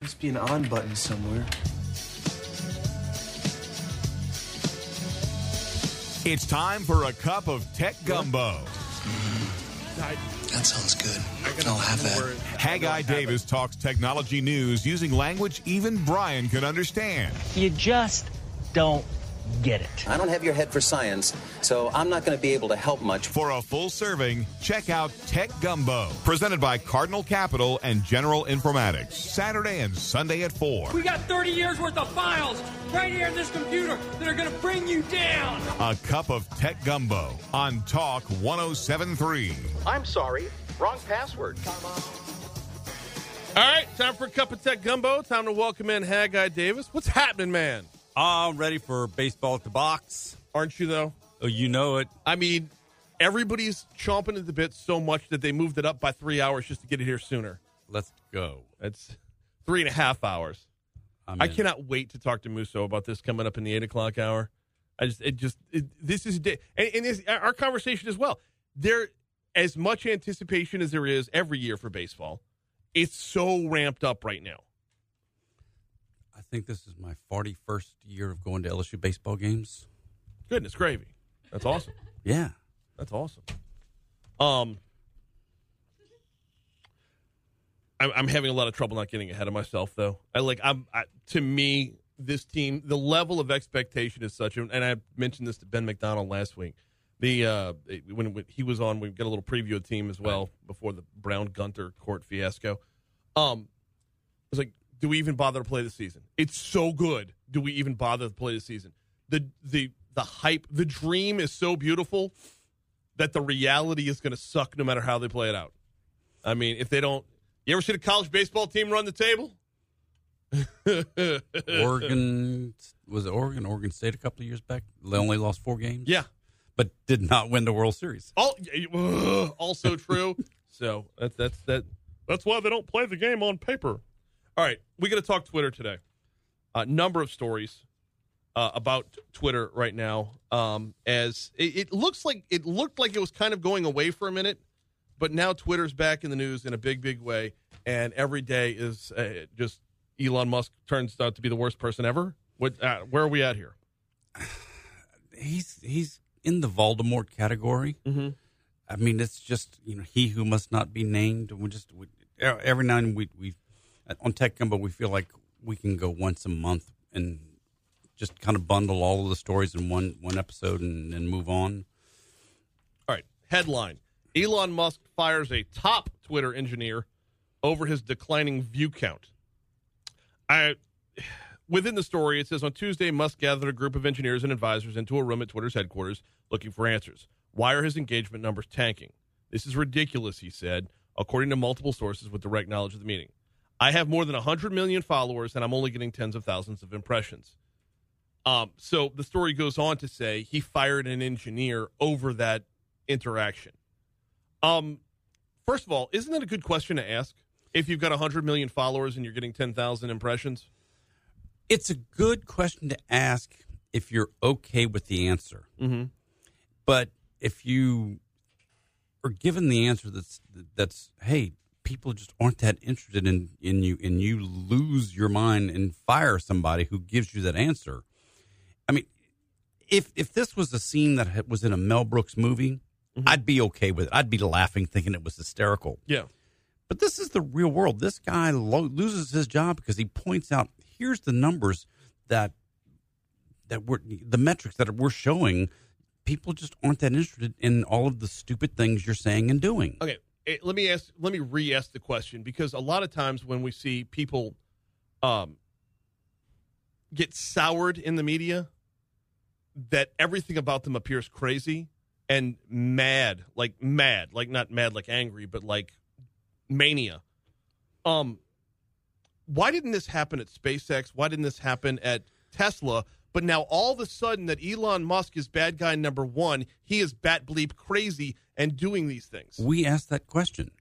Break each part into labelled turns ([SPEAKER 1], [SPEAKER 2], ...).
[SPEAKER 1] Must be an on button somewhere.
[SPEAKER 2] It's time for a cup of tech gumbo.
[SPEAKER 3] That sounds good. I'll have that.
[SPEAKER 2] Haggai Davis talks technology news using language even Brian can understand.
[SPEAKER 4] You just don't get it.
[SPEAKER 5] I don't have your head for science, so I'm not going to be able to help much.
[SPEAKER 2] For a full serving, check out Tech Gumbo, presented by Cardinal Capital and General Informatics, Saturday and Sunday at 4.
[SPEAKER 6] We got 30 years worth of files right here in this computer that are going to bring you down.
[SPEAKER 2] A cup of Tech Gumbo on Talk 107.3.
[SPEAKER 7] I'm sorry, wrong password.
[SPEAKER 8] All right, time for a cup of Tech Gumbo. Time to welcome in Haggai Davis. What's happening, man?
[SPEAKER 9] I'm ready for baseball at the box.
[SPEAKER 8] Aren't you, though?
[SPEAKER 9] Oh, you know it.
[SPEAKER 8] I mean, everybody's chomping at the bit so much that they moved it up by 3 hours just to get it here sooner.
[SPEAKER 9] Let's go.
[SPEAKER 8] It's 3.5 hours. I cannot wait to talk to Musso about this coming up in the 8 o'clock hour. This is our conversation as well. There, as much anticipation as there is every year for baseball, it's so ramped up right now.
[SPEAKER 9] I think this is my 41st year of going to LSU baseball games.
[SPEAKER 8] Goodness gravy. That's awesome.
[SPEAKER 9] Yeah.
[SPEAKER 8] That's awesome. I'm having a lot of trouble not getting ahead of myself, though. To me, this team, the level of expectation is such, and I mentioned this to Ben McDonald last week. When he was on, we got a little preview of the team as well before the Brown-Gunter court fiasco. I was like, do we even bother to play the season? It's so good. Do we even bother to play the season? The hype, the dream is so beautiful that the reality is going to suck no matter how they play it out. I mean, if they don't, you ever seen a college baseball team run the table?
[SPEAKER 9] Oregon Oregon State a couple of years back? They only lost 4 games?
[SPEAKER 8] Yeah.
[SPEAKER 9] But did not win the World Series.
[SPEAKER 8] Also true. So that's why they don't play the game on paper. All right, we're going to talk Twitter today. A number of stories about Twitter right now. As it looked like it was kind of going away for a minute, but now Twitter's back in the news in a big, big way. And every day is just Elon Musk turns out to be the worst person ever. Where are we at here?
[SPEAKER 9] He's in the Voldemort category.
[SPEAKER 8] Mm-hmm.
[SPEAKER 9] I mean, it's just he who must not be named. Every now and then we on Tech Gumbo, we feel like we can go once a month and just kind of bundle all of the stories in one episode and then move on.
[SPEAKER 8] All right. Headline: Elon Musk fires a top Twitter engineer over his declining view count. Within the story, it says, on Tuesday, Musk gathered a group of engineers and advisors into a room at Twitter's headquarters looking for answers. Why are his engagement numbers tanking? This is ridiculous, he said, according to multiple sources with direct knowledge of the meeting. I have more than 100 million followers, and I'm only getting tens of thousands of impressions. So the story goes on to say he fired an engineer over that interaction. First of all, isn't that a good question to ask? If you've got 100 million followers and you're getting 10,000 impressions?
[SPEAKER 9] It's a good question to ask if you're okay with the answer.
[SPEAKER 8] Mm-hmm.
[SPEAKER 9] But if you are given the answer that's hey, people just aren't that interested in you, and you lose your mind and fire somebody who gives you that answer. I mean, if this was a scene that was in a Mel Brooks movie, mm-hmm. I'd be okay with it. I'd be laughing, thinking it was hysterical.
[SPEAKER 8] Yeah.
[SPEAKER 9] But this is the real world. This guy loses his job because he points out, here's the numbers that the metrics that we're showing. People just aren't that interested in all of the stupid things you're saying and doing.
[SPEAKER 8] Okay, let me re-ask the question, because a lot of times when we see people get soured in the media, that everything about them appears crazy and mad, like not mad like angry, but like mania. Why didn't this happen at SpaceX? Why didn't this happen at Tesla? But now all of a sudden that Elon Musk is bad guy number one, he is bat bleep crazy and doing these things.
[SPEAKER 9] We asked that question.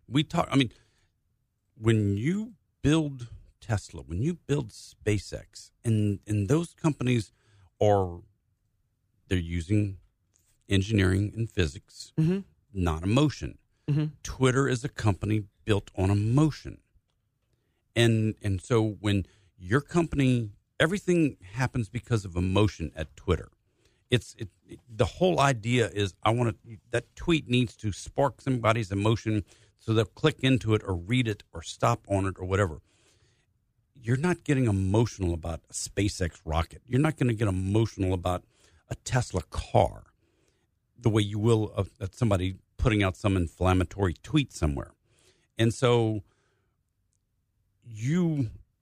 [SPEAKER 9] When you build Tesla, when you build SpaceX, and those companies they're using engineering and physics,
[SPEAKER 8] mm-hmm.
[SPEAKER 9] not emotion.
[SPEAKER 8] Mm-hmm.
[SPEAKER 9] Twitter is a company built on emotion. And so when your company, everything happens because of emotion at Twitter. The whole idea is that tweet needs to spark somebody's emotion so they'll click into it or read it or stop on it or whatever. You're not getting emotional about a SpaceX rocket. You're not going to get emotional about a Tesla car the way you will of somebody putting out some inflammatory tweet somewhere. And so you're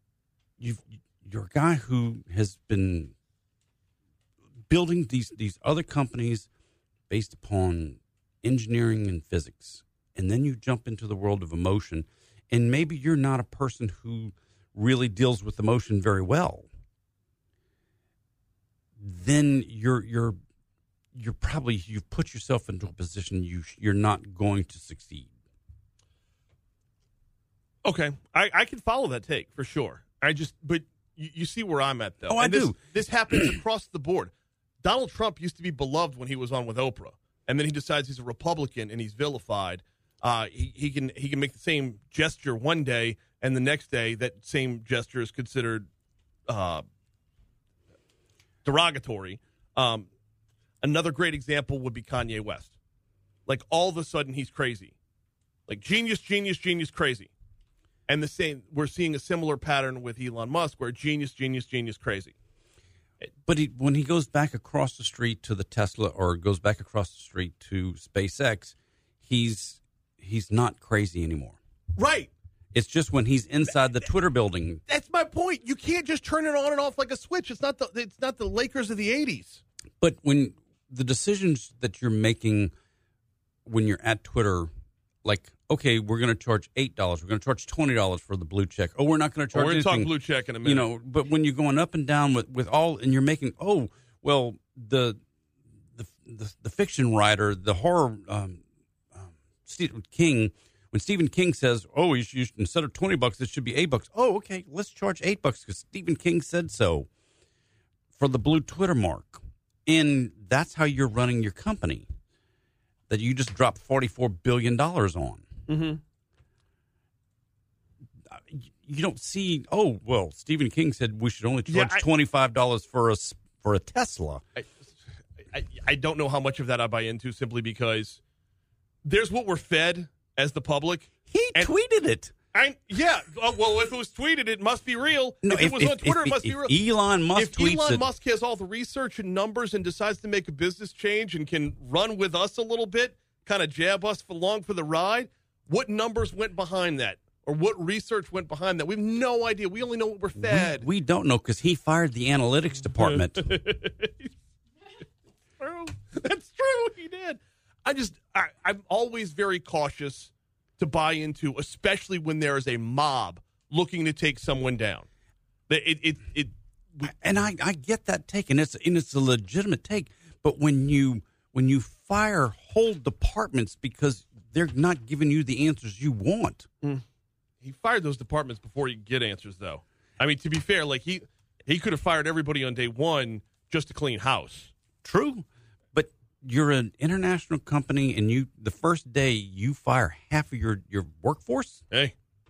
[SPEAKER 9] a guy who has been building these other companies based upon engineering and physics. And then you jump into the world of emotion. And maybe you're not a person who really deals with emotion very well. Then you're probably, you've put yourself into a position you're not going to succeed.
[SPEAKER 8] Okay. I can follow that take for sure. But you see where I'm at, though.
[SPEAKER 9] Oh, I do.
[SPEAKER 8] This happens across the board. Donald Trump used to be beloved when he was on with Oprah, and then he decides he's a Republican and he's vilified. He can make the same gesture one day, and the next day that same gesture is considered derogatory. Another great example would be Kanye West. Like, all of a sudden he's crazy. Like, genius, crazy. And we're seeing a similar pattern with Elon Musk, where genius, crazy.
[SPEAKER 9] But when he goes back across the street to the Tesla or goes back across the street to SpaceX, he's not crazy anymore.
[SPEAKER 8] Right.
[SPEAKER 9] It's just when he's inside the Twitter building.
[SPEAKER 8] That's my point. You can't just turn it on and off like a switch. It's not the Lakers of the 80s.
[SPEAKER 9] But when the decisions that you're making when you're at Twitter, like, okay, we're going to charge $8. We're going to charge $20 for the blue check. Oh, we're not going to charge anything.
[SPEAKER 8] We're going to talk blue check in a minute.
[SPEAKER 9] But when you're going up and down with all, and you're making, the fiction writer, the horror, Stephen King, when Stephen King says, instead of $20, it should be $8. Oh, okay, let's charge $8 because Stephen King said so for the blue Twitter mark. And that's how you're running your company that you just dropped $44 billion on.
[SPEAKER 8] Mm-hmm.
[SPEAKER 9] You don't see, Stephen King said we should only charge $25 for a Tesla.
[SPEAKER 8] I don't know how much of that I buy into, simply because there's what we're fed as the public.
[SPEAKER 9] He tweeted it.
[SPEAKER 8] If it was tweeted, it must be real.
[SPEAKER 9] No,
[SPEAKER 8] if it was on Twitter, it must be real.
[SPEAKER 9] Elon Musk tweets it.
[SPEAKER 8] If Elon Musk has all the research and numbers and decides to make a business change and can run with us a little bit, kind of jab us along for the ride, what numbers went behind that? Or what research went behind that? We have no idea. We only know what we're fed.
[SPEAKER 9] We don't know because he fired the analytics department.
[SPEAKER 8] That's true. He did. I'm always very cautious to buy into, especially when there is a mob looking to take someone down.
[SPEAKER 9] And I get that take, and it's a legitimate take. But when you fire whole departments because they're not giving you the answers you want.
[SPEAKER 8] He fired those departments before he could get answers, though. I mean, to be fair, like he could have fired everybody on day one just to clean house.
[SPEAKER 9] True, but you're an international company, and the first day you fire half of your workforce.
[SPEAKER 8] Hey,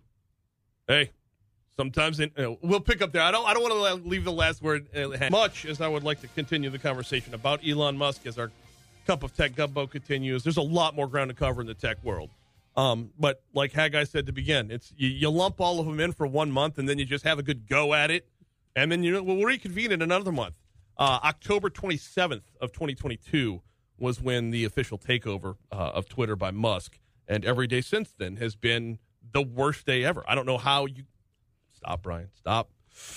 [SPEAKER 8] sometimes we'll pick up there. I don't want to leave the last word much as I would like to continue the conversation about Elon Musk as our Cup of Tech Gumbo continues. There's a lot more ground to cover in the tech world. But like Haggai said to begin, it's you lump all of them in for 1 month, and then you just have a good go at it, and then we'll reconvene in another month. October 27th of 2022 was when the official takeover of Twitter by Musk, and every day since then has been the worst day ever. I don't know how you stop, Brian. Stop.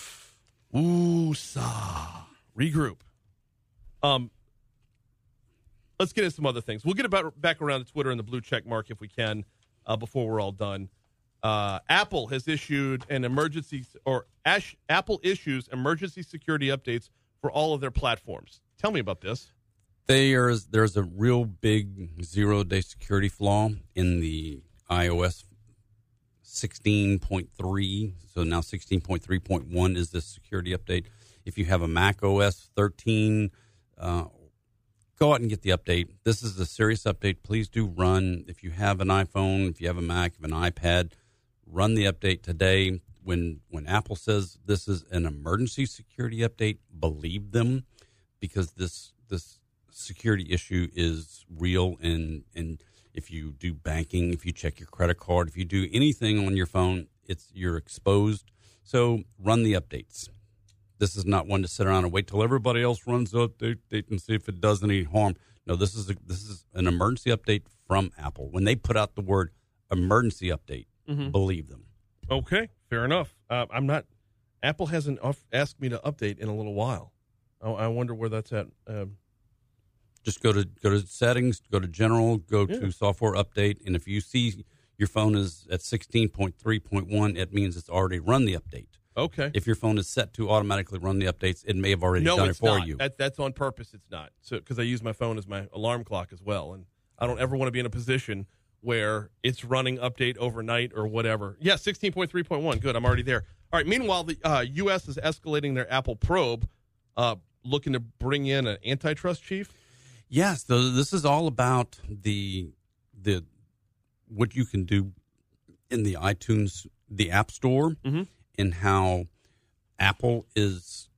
[SPEAKER 8] Regroup. Let's get into some other things. We'll get back around to Twitter and the blue check mark if we can before we're all done. Apple has issued Apple issues emergency security updates for all of their platforms. Tell me about this.
[SPEAKER 9] There's a real big 0-day security flaw in the iOS 16.3. So now 16.3.1 is the security update. If you have a Mac OS 13, go out and get the update. This is a serious update. Please do run. If you have an iPhone, if you have a Mac, if you have an iPad, run the update today. when Apple says this is an emergency security update, believe them, because this security issue is real. And if you do banking, if you check your credit card, if you do anything on your phone, you're exposed. So run the updates. This is not one to sit around and wait till everybody else runs the update and see if it does any harm. No, this is an emergency update from Apple. When they put out the word emergency update, believe them.
[SPEAKER 8] Okay, fair enough. Apple hasn't asked me to update in a little while. I wonder where that's at.
[SPEAKER 9] Just go to settings, go to general, go to software update, and if you see your phone is at 16.3.1, it means it's already run the update.
[SPEAKER 8] Okay.
[SPEAKER 9] If your phone is set to automatically run the updates, it may have already done it for you.
[SPEAKER 8] That's on purpose. It's not. So because I use my phone as my alarm clock as well, and I don't ever want to be in a position where it's running update overnight or whatever. Yeah, 16.3.1. Good. I'm already there. All right. Meanwhile, the U.S. is escalating their Apple probe, looking to bring in an antitrust chief.
[SPEAKER 9] Yes. This is all about the what you can do in the iTunes, the App Store, and how Apple is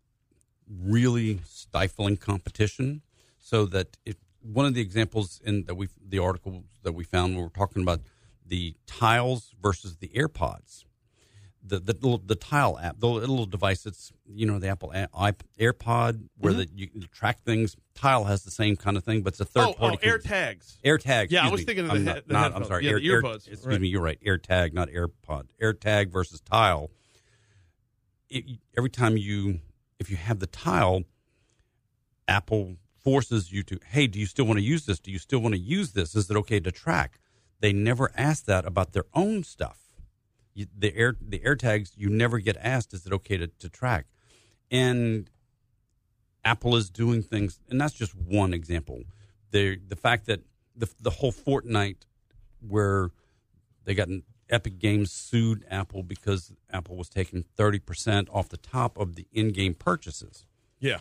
[SPEAKER 9] really stifling competition. So that one of the examples the article that we found, we were talking about the Tiles versus the AirPods. The Tile app, the little device that's, the Apple AirPod where you track things. Tile has the same kind of thing, but it's a third party.
[SPEAKER 8] AirTags.
[SPEAKER 9] AirTags.
[SPEAKER 8] Yeah, I was thinking of the headphones.
[SPEAKER 9] I'm sorry.
[SPEAKER 8] Yeah, the earbuds.
[SPEAKER 9] Excuse me, you're right. AirTag, not AirPod. AirTag versus Tile. Every time if you have the Tile, Apple forces you to, hey, do you still want to use this? Do you still want to use this? Is it okay to track? They never ask that about their own stuff. The AirTags, you never get asked, is it okay to track? And Apple is doing things, and that's just one example. The fact that the whole Fortnite, where they got Epic Games sued Apple because Apple was taking 30% off the top of the in-game purchases.
[SPEAKER 8] Yeah.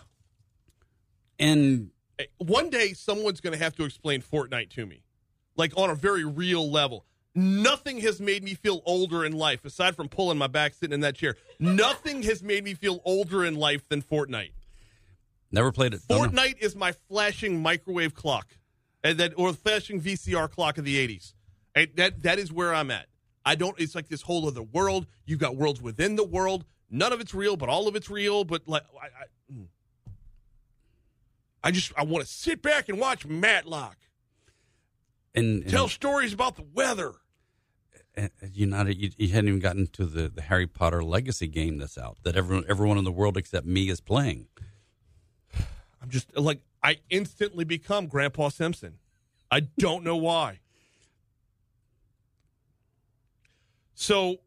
[SPEAKER 9] And
[SPEAKER 8] one day someone's going to have to explain Fortnite to me, like on a very real level. Nothing has made me feel older in life, aside from pulling my back sitting in that chair. Nothing has made me feel older in life than Fortnite.
[SPEAKER 9] Never played it.
[SPEAKER 8] Fortnite is my flashing microwave clock, or flashing VCR clock of the 80s. That is where I'm at. It's like this whole other world. You've got worlds within the world. None of it's real, but all of it's real. But I want to sit back and watch Matlock and tell stories about the weather.
[SPEAKER 9] You hadn't even gotten to the Harry Potter Legacy game that's out that everyone in the world except me is playing.
[SPEAKER 8] I'm just I instantly become Grandpa Simpson. I don't know why. So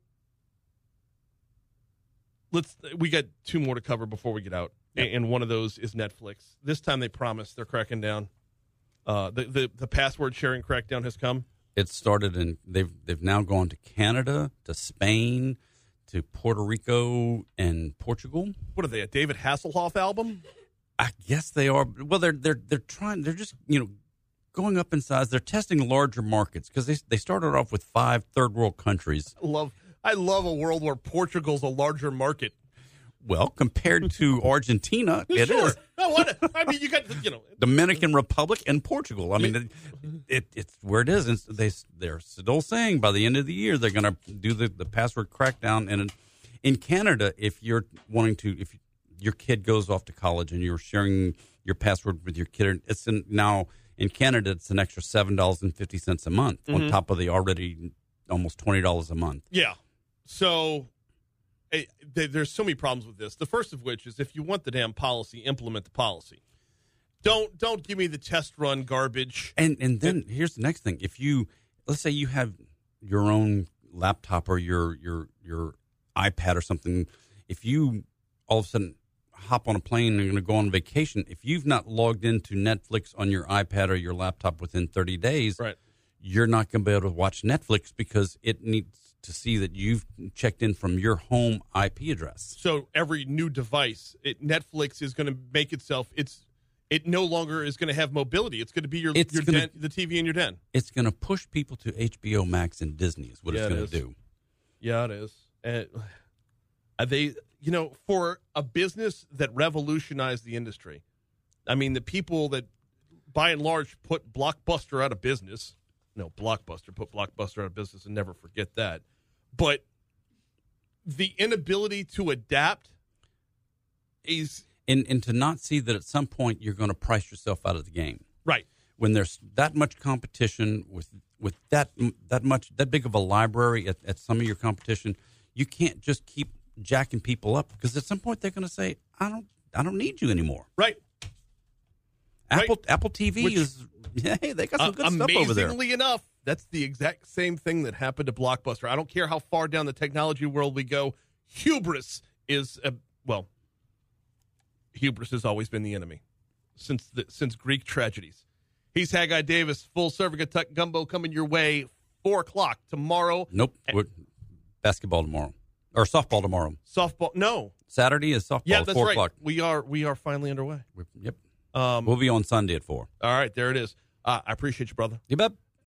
[SPEAKER 8] we got two more to cover before we get out. Yep. And one of those is Netflix. This time they promise they're cracking down. The password sharing crackdown has come.
[SPEAKER 9] It started and they've now gone to Canada, to Spain, to Puerto Rico, and Portugal. What
[SPEAKER 8] are they, a David Hasselhoff album?
[SPEAKER 9] I guess they are. Well, they're trying. They're just going up in size. They're testing larger markets because they started off with 5 third world countries.
[SPEAKER 8] I love a world where Portugal's a larger market.
[SPEAKER 9] Well, compared to Argentina, it is.
[SPEAKER 8] I mean, you got
[SPEAKER 9] Dominican Republic and Portugal. I mean, it's where it is. And they're still saying by the end of the year they're going to do the password crackdown. And in Canada, if your kid goes off to college and you're sharing your password with your kid, now in Canada it's an extra $7.50 a month on top of the already almost $20 a month.
[SPEAKER 8] Yeah. So. There's so many problems with this. The first of which is if you want the damn policy, implement the policy. Don't give me the test run garbage.
[SPEAKER 9] And then here's the next thing. If let's say you have your own laptop or your iPad or something, if you all of a sudden hop on a plane and you're going to go on vacation, if you've not logged into Netflix on your iPad or your laptop within 30 days,
[SPEAKER 8] right,
[SPEAKER 9] you're not going to be able to watch Netflix because it needs to see that you've checked in from your home IP address.
[SPEAKER 8] So every new device, Netflix is going to make itself. It no longer is going to have mobility. It's going to be the TV in your den.
[SPEAKER 9] It's going to push people to HBO Max and Disney. Is what it's going to do.
[SPEAKER 8] Yeah, it is. They, for a business that revolutionized the industry, I mean, the people that, by and large, put Blockbuster out of business. No, Blockbuster put Blockbuster out of business, and never forget that. But the inability to adapt is...
[SPEAKER 9] And to not see that at some point you're going to price yourself out of the game.
[SPEAKER 8] Right.
[SPEAKER 9] When there's that much competition with that big of a library at some of your competition, you can't just keep jacking people up, because at some point they're going to say, I don't need you anymore.
[SPEAKER 8] Right.
[SPEAKER 9] Apple TV hey, they got some good stuff over there.
[SPEAKER 8] Amazingly enough, that's the exact same thing that happened to Blockbuster. I don't care how far down the technology world we go. Hubris is hubris has always been the enemy since Greek tragedies. He's Haggai Davis, full serving of Tech Gumbo coming your way 4:00 tomorrow.
[SPEAKER 9] Nope. Basketball tomorrow. Or softball tomorrow.
[SPEAKER 8] Softball, no.
[SPEAKER 9] Saturday is softball.
[SPEAKER 8] Yeah, that's
[SPEAKER 9] 4
[SPEAKER 8] right.
[SPEAKER 9] o'clock.
[SPEAKER 8] We are finally underway.
[SPEAKER 9] Yep. We'll be on Sunday at 4.
[SPEAKER 8] All right, there it is. I appreciate you, brother.
[SPEAKER 9] You bet.